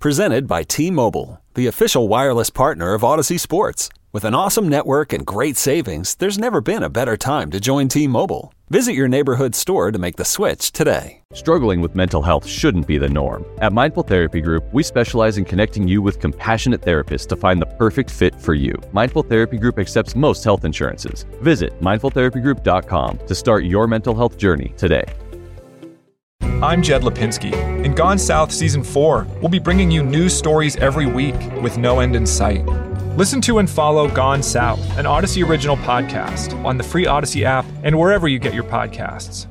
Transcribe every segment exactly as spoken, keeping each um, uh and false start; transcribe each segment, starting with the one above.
Presented by T-Mobile, the official wireless partner of Odyssey Sports. With an awesome network and great savings, there's never been a better time to join T-Mobile. Visit your neighborhood store to make the switch today. Struggling with mental health shouldn't be the norm. At Mindful Therapy Group, we specialize in connecting you with compassionate therapists to find the perfect fit for you. Mindful Therapy Group accepts most health insurances. Visit mindful therapy group dot com to start your mental health journey today. I'm Jed Lipinski. In Gone South Season four, we'll be bringing you news stories every week with no end in sight. Listen to and follow Gone South, an Odyssey original podcast, on the free Odyssey app and wherever you get your podcasts.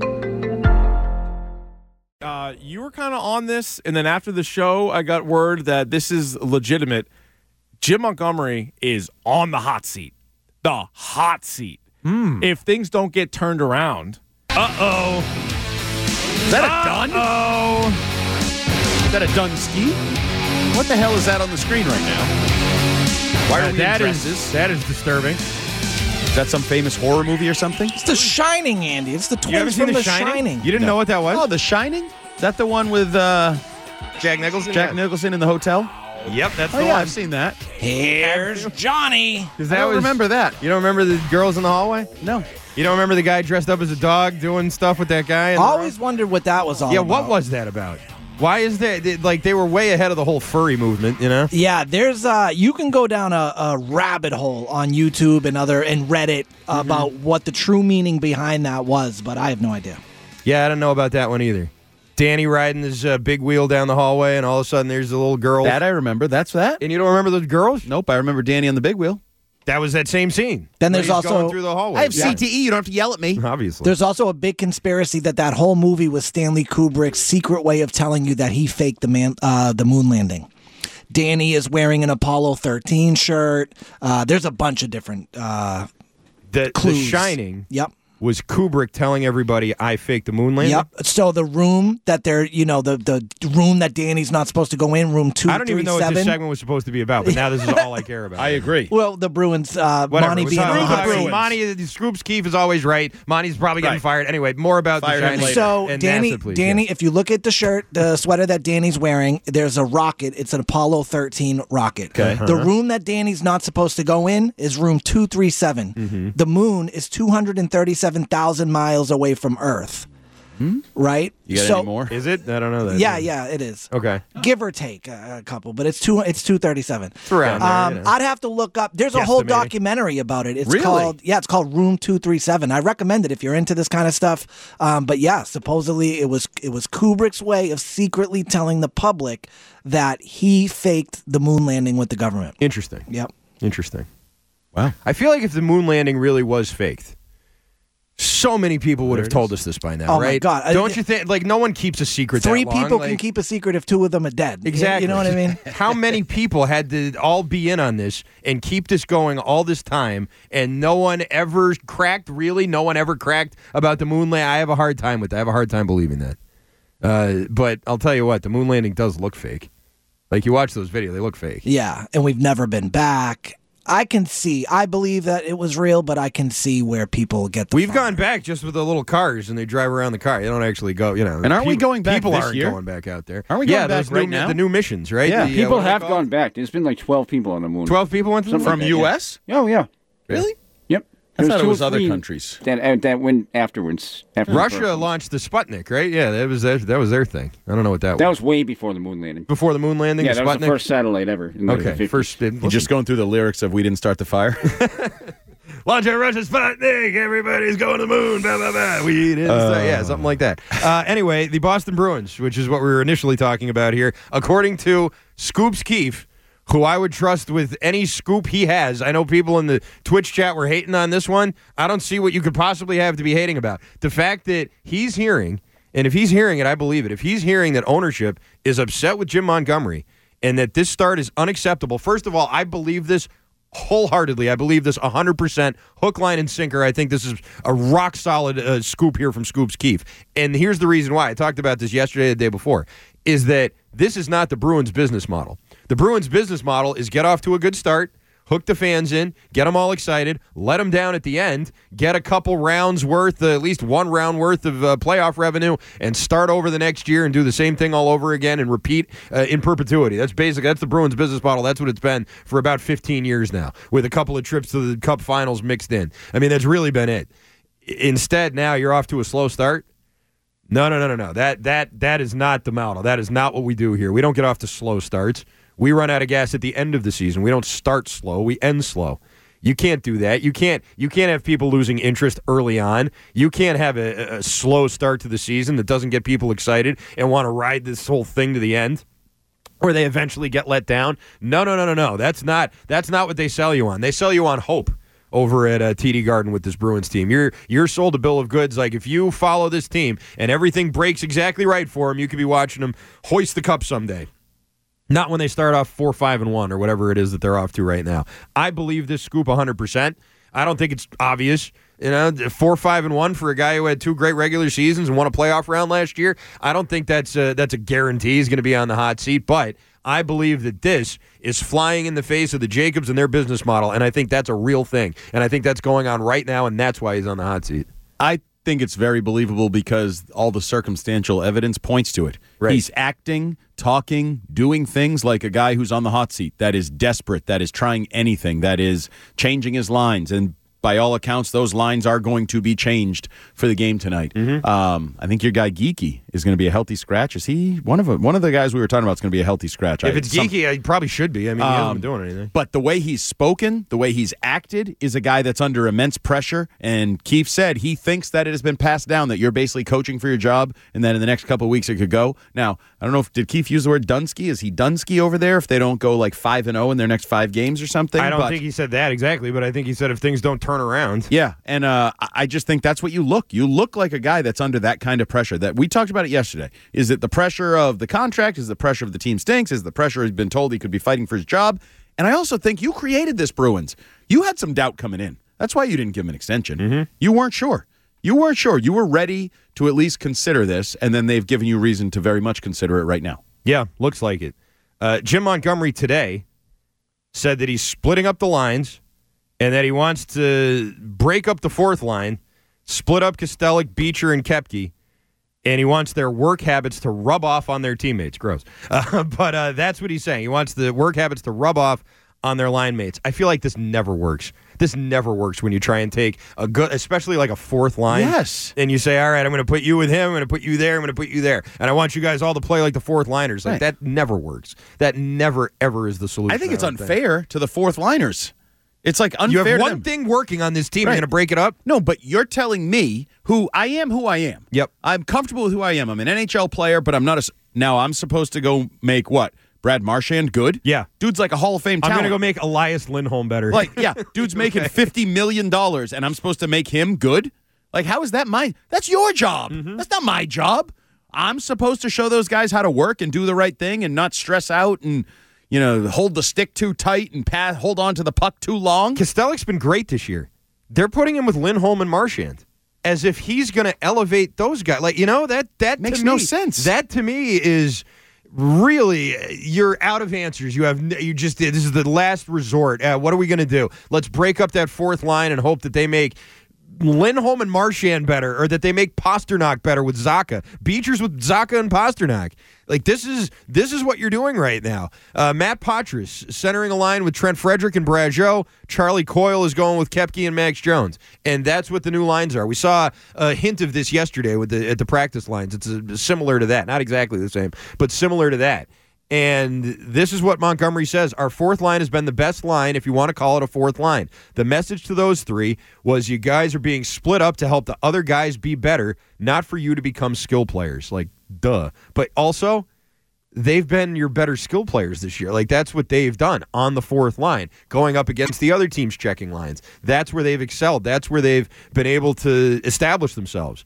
Uh, you were kind of on this, and then after the show, I got word that this is legitimate. Jim Montgomery is on the hot seat. The hot seat. Mm. If things don't get turned around, uh-oh. Is that a done? Oh. Is that a done ski? What the hell is that on the screen right now? Why are uh, we that in is dresses? that is disturbing. Is that some famous horror movie or something? It's The Shining, Andy. It's the You haven't twins seen from The The Shining? Shining. You didn't No. know what that was? Oh, The Shining? Is that the one with uh, Jack Nicholson? Jack yeah. Nicholson in the hotel? Yep, that's Oh, the yeah, one. I've seen that. Here's Johnny. That I don't was, remember that. You don't remember the girls in the hallway? No. You don't remember the guy dressed up as a dog doing stuff with that guy? in the Always wondered what that was all Yeah, about. what was that about? Why is that? they- Like, they were way ahead of the whole furry movement, you know? Yeah, there's uh you can go down a, a rabbit hole on YouTube and other and Reddit about what the true meaning behind that was, but I have no idea. Yeah, I don't know about that one either. Danny riding his uh, big wheel down the hallway, and all of a sudden there's a little girl. That I remember. That's that? And you don't remember those girls? Nope, I remember Danny on the big wheel. That was that same scene. Then When there's he's also- going through the hallway. I have Yeah. C T E. You don't have to yell at me. Obviously. There's also a big conspiracy that that whole movie was Stanley Kubrick's secret way of telling you that he faked the man uh, the moon landing. Danny is wearing an Apollo thirteen shirt. Uh, there's a bunch of different uh, the, the clues. Shining Yep. was Kubrick telling everybody, I faked the moon landing? Yep. So the room that they're, you know, the, the room that Danny's not supposed to go in, room two I don't even know what this thirty-seven. segment was supposed to be about, but now this is all I care about. I agree. Well, the Bruins, uh, Whatever. Monty We're being talking on the about hot Bruins. seat. Monty, Scoops Keefe is always right. Monty's probably getting Right. fired. Anyway, more about Fire the him Shining. later. So and Danny, NASA, please, Danny, yes. if you look at the shirt, the sweater that Danny's wearing, there's a rocket. It's an Apollo thirteen rocket. Okay. The room that Danny's not supposed to go in is room two thirty-seven. Mm-hmm. The moon is two hundred thirty-seven thousand miles away from Earth. Right? You got so, any more? Is it? I don't know that. Yeah, yeah, it is. Okay. Give or take a, a couple, but it's two. It's two thirty-seven. It's around there, Um, you know. I'd have to look up. There's a whole Guesstimating. documentary about it. It's Really? called yeah, it's called Room two thirty-seven. I recommend it if you're into this kind of stuff. Um, but yeah, supposedly it was it was Kubrick's way of secretly telling the public that he faked the moon landing with the government. Interesting. Yep. Interesting. Wow. I feel like if the moon landing really was faked, so many people would have told us this by now, Oh, my right? God. I- Don't you think? Like, no one keeps a secret Three that long. people can Like, keep a secret if two of them are dead. Exactly. You know what I mean? How many people had to all be in on this and keep this going all this time, and no one ever cracked? Really, no one ever cracked about the moon landing. I have a hard time with that. I have a hard time believing that. Uh, but I'll tell you what, the moon landing does look fake. Like, you watch those videos, they look fake. Yeah, and we've never been back. I can see. I believe that it was real, but I can see where people get the We've fire. gone back just with the little cars, and they drive around the car. They don't actually go, you know. And aren't we people- going back People this aren't year? going back out there. Aren't we yeah, going back those right new, now? The new missions, right? Yeah. The, uh, People what are they have called? gone back. There's been like twelve people on the moon. twelve people went to the moon? Something From like that, U yeah. S? Oh, yeah. Really? Yep. I There's thought it two or was other three countries. That, uh, that went afterwards. After the Russia first one. launched the Sputnik, right? Yeah, that was their, that was their thing. I don't know what that, That was. was way before the moon landing. Before the moon landing, Yeah, the that was Sputnik? the first satellite ever. In the Okay, fifties. first. You're just going through the lyrics of We Didn't Start the Fire? Launch a Russia Sputnik, everybody's going to the moon, blah, blah, blah. We didn't start. Yeah, something like that. Uh, anyway, the Boston Bruins, which is what we were initially talking about here, according to Scoops Keefe, who I would trust with any scoop he has. I know people in the Twitch chat were hating on this one. I don't see what you could possibly have to be hating about. The fact that he's hearing, and if he's hearing it, I believe it, if he's hearing that ownership is upset with Jim Montgomery and that this start is unacceptable, first of all, I believe this wholeheartedly. I believe this one hundred percent, hook, line, and sinker. I think this is a rock-solid uh, scoop here from Scoops Keefe. And here's the reason why. I talked about this yesterday, the day before, is that this is not the Bruins' business model. The Bruins' business model is get off to a good start, hook the fans in, get them all excited, let them down at the end, get a couple rounds worth, uh, at least one round worth of uh, playoff revenue, and start over the next year and do the same thing all over again and repeat uh, in perpetuity. That's basically that's the Bruins business model. That's what it's been for about fifteen years now, with a couple of trips to the Cup Finals mixed in. I mean, that's really been it. Instead, now you're off to a slow start. No, no, no, no, no. That that that is not the model. That is not what we do here. We don't get off to slow starts. We run out of gas at the end of the season. We don't start slow. We end slow. You can't do that. You can't You can't have people losing interest early on. You can't have a, a slow start to the season that doesn't get people excited and want to ride this whole thing to the end, where they eventually get let down. No, no, no, no, no. That's not that's not what they sell you on. They sell you on hope over at uh, T D Garden with this Bruins team. You're you're sold a bill of goods. Like, if you follow this team and everything breaks exactly right for them, you could be watching them hoist the cup someday. Not when they start off four, five, and one, or whatever it is that they're off to right now. I believe this scoop one hundred percent. I don't think it's obvious. You know, four, five, and one for a guy who had two great regular seasons and won a playoff round last year. I don't think that's a, that's a guarantee he's going to be on the hot seat. But I believe that this is flying in the face of the Jacobs and their business model, and I think that's a real thing. And I think that's going on right now, and that's why he's on the hot seat. I think it's very believable because all the circumstantial evidence points to it. Right. He's acting, talking, doing things like a guy who's on the hot seat, that is desperate, that is trying anything, that is changing his lines. And by all accounts, those lines are going to be changed for the game tonight. Mm-hmm. Um, I think your guy Geeky is going to be a healthy scratch. Is he one of a, one of the guys we were talking about is going to be a healthy scratch? If I, it's some, Geeky, I probably should be. I mean, he hasn't um, been doing anything. But the way he's spoken, the way he's acted, is a guy that's under immense pressure. And Keefe said he thinks that it has been passed down, that you're basically coaching for your job, and then in the next couple of weeks it could go. Now, I don't know if did Keefe use the word Dunsky? Is he Dunsky over there if they don't go like five and zero in their next five games or something? I don't but, think he said that exactly, but I think he said if things don't turn around. Yeah, and uh, I just think that's what you look. You look like a guy that's under that kind of pressure. That we talked about it yesterday. Is it the pressure of the contract? Is it the pressure of the team stinks? Is it the pressure he's been told he could be fighting for his job? And I also think you created this, Bruins. You had some doubt coming in. That's why you didn't give him an extension. Mm-hmm. You weren't sure. You weren't sure. You were ready to at least consider this, and then they've given you reason to very much consider it right now. Yeah, looks like it. Uh, Jim Montgomery today said that he's splitting up the lines and that he wants to break up the fourth line, split up Kostelic, Beecher, and Koepke, and he wants their work habits to rub off on their teammates. Gross. Uh, but uh, that's what he's saying. He wants the work habits to rub off on their line mates. I feel like this never works. This never works when you try and take a good, especially like a fourth line. Yes. And you say, all right, I'm going to put you with him. I'm going to put you there. I'm going to put you there. And I want you guys all to play like the fourth liners. Like, right. That never works. That never, ever is the solution. I think it's I don't unfair think. to the fourth liners. It's like unfair You have to one them. thing working on this team. Right. You're going to break it up? No, but you're telling me who I am who I am. Yep. I'm comfortable with who I am. I'm an N H L player, but I'm not a... Now, I'm supposed to go make what? Brad Marchand good? Yeah. Dude's like a Hall of Fame I'm talent. going to go make Elias Lindholm better. Like, yeah, dude's making fifty million dollars, and I'm supposed to make him good? Like, how is that my... That's your job. Mm-hmm. That's not my job. I'm supposed to show those guys how to work and do the right thing and not stress out and... You know, hold the stick too tight and pass, hold on to the puck too long. Kostelik's been great this year. They're putting him with Lindholm and Marchand as if he's going to elevate those guys. Like, you know, that that makes to no me, sense. That to me is really, you're out of answers. You have you just this is the last resort. Uh, what are we going to do? Let's break up that fourth line and hope that they make Lindholm and Marchand better, or that they make Pasternak better with Zacha. Beecher's with Zacha and Pasternak. Like, this is this is what you're doing right now. Uh, Matt Patras centering a line with Trent Frederick and Brageau. Charlie Coyle is going with Koepke and Max Jones, and that's what the new lines are. We saw a hint of this yesterday with the at the practice lines. It's a, similar to that, not exactly the same, but similar to that. And this is what Montgomery says. Our fourth line has been the best line, if you want to call it a fourth line. The message to those three was you guys are being split up to help the other guys be better, not for you to become skill players. Like, duh. But also, they've been your better skill players this year. Like, that's what they've done on the fourth line, going up against the other team's checking lines. That's where they've excelled. That's where they've been able to establish themselves.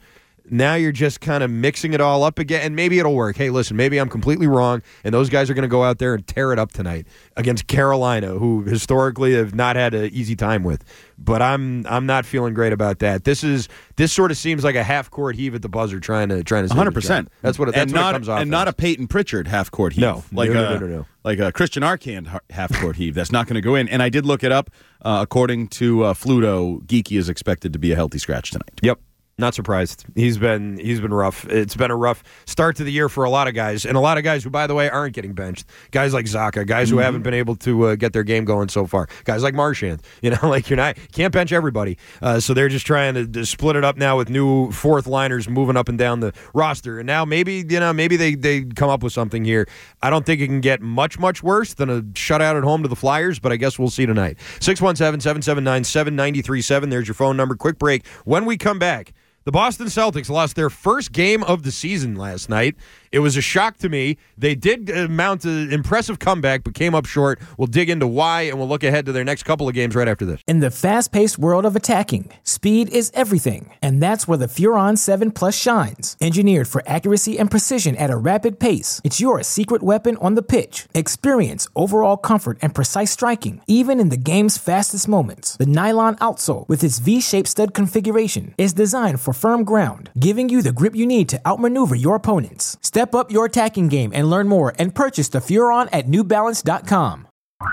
Now you're just kind of mixing it all up again, and maybe it'll work. Hey, listen, maybe I'm completely wrong, and those guys are going to go out there and tear it up tonight against Carolina, who historically have not had an easy time with. But I'm I'm not feeling great about that. This is this sort of seems like a half court heave at the buzzer, trying to trying to. one hundred percent. That's what it, that's and what not, it comes off. And not a Peyton Pritchard half court heave. No, like no, a, no, no, no, no. Like a Christian Arcand half court heave. That's not going to go in. And I did look it up. Uh, according to uh, Fluto, Geeky is expected to be a healthy scratch tonight. Yep. Not surprised. He's been he's been rough. It's been a rough start to the year for a lot of guys, and a lot of guys who, by the way, aren't getting benched. Guys like Zaka, guys who mm-hmm. haven't been able to uh, get their game going so far. Guys like Marchand. You know, like you're not can't bench everybody. Uh, so they're just trying to, to split it up now with new fourth liners moving up and down the roster. And now maybe you know maybe they they come up with something here. I don't think it can get much much worse than a shutout at home to the Flyers, but I guess we'll see tonight. six one seven, seven seven nine, seven nine three seven. There's your phone number. Quick break. When we come back. The Boston Celtics lost their first game of the season last night. It was a shock to me. They did mount an impressive comeback, but came up short. We'll dig into why, and we'll look ahead to their next couple of games right after this. In the fast-paced world of attacking, speed is everything, and that's where the Furon seven Plus shines. Engineered for accuracy and precision at a rapid pace, it's your secret weapon on the pitch. Experience overall comfort and precise striking, even in the game's fastest moments. The nylon outsole, with its V-shaped stud configuration, is designed for firm ground, giving you the grip you need to outmaneuver your opponents. Step up your attacking game and learn more and purchase the Furon at new balance dot com.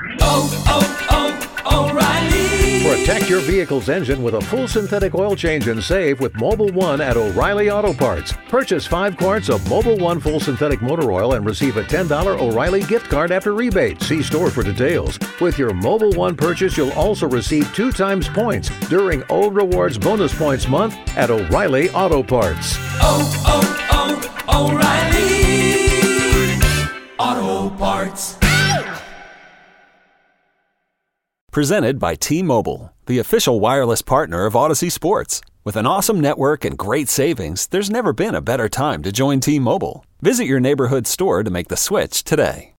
Oh, oh, oh, O'Reilly! Protect your vehicle's engine with a full synthetic oil change and save with Mobil one at O'Reilly Auto Parts. Purchase five quarts of Mobil one full synthetic motor oil and receive a ten dollars O'Reilly gift card after rebate. See store for details. With your Mobil one purchase, you'll also receive two times points during O Rewards Bonus Points Month at O'Reilly Auto Parts. Oh, oh, oh, O'Reilly Auto Parts. Presented by T-Mobile, the official wireless partner of Odyssey Sports. With an awesome network and great savings, there's never been a better time to join T-Mobile. Visit your neighborhood store to make the switch today.